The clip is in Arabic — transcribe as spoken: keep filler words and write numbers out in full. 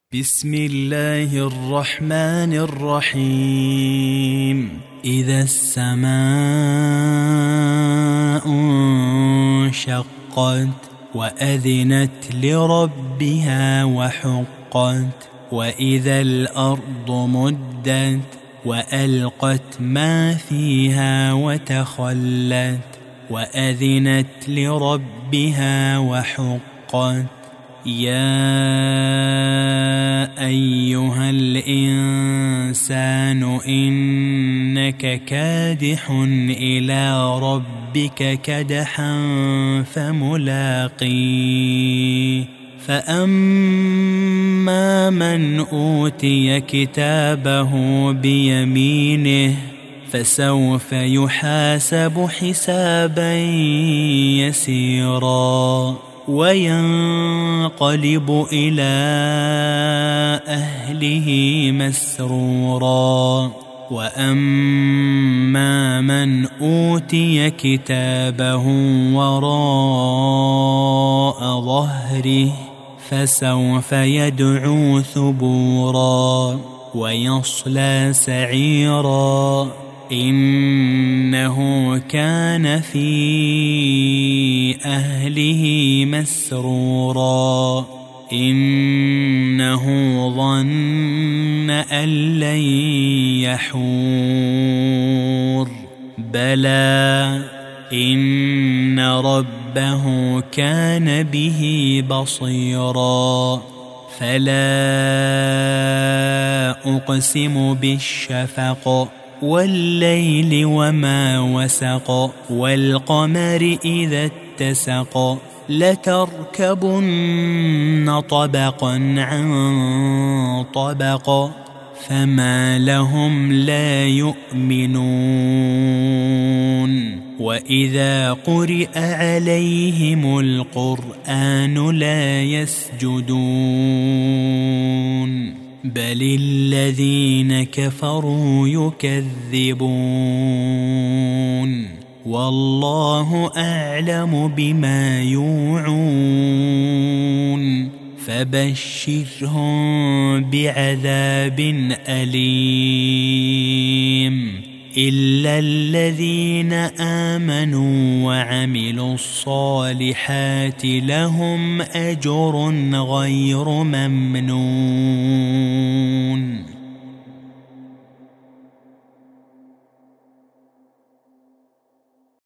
بسم الله الرحمن الرحيم. إذا السماء انشقت وأذنت لربها وحقت، وإذا الأرض مدت وألقت ما فيها وتخلت، وأذنت لربها وحقت. يا أيها الإنسان إنك كادح إلى ربك كدحا فملاقيه. فأما من أوتي كتابه بيمينه فسوف يحاسب حسابا يسيرا، وينقلب إلى أهله مسرورا. وأما من أوتي كتابه وراء ظهره فسوف يدعو ثبورا ويصلى سعيرا، إنه كان في أهله مسرورا، إنه ظن أن لن يحور. بلى إن ربه كان به بصيرا. فلا أقسم بالشفق والليل وما وسق، والقمر إذا اتسق، لتركبن طبقا عن طبق، فما لهم لا يؤمنون. وإذا قرئ عليهم القرآن لا يسجدون، بل الذين كفروا يكذبون. والله أعلم بما يوعون، فبشرهم بعذاب أليم، إلا الذين آمنوا وعملوا الصالحات لهم أجر غير ممنون.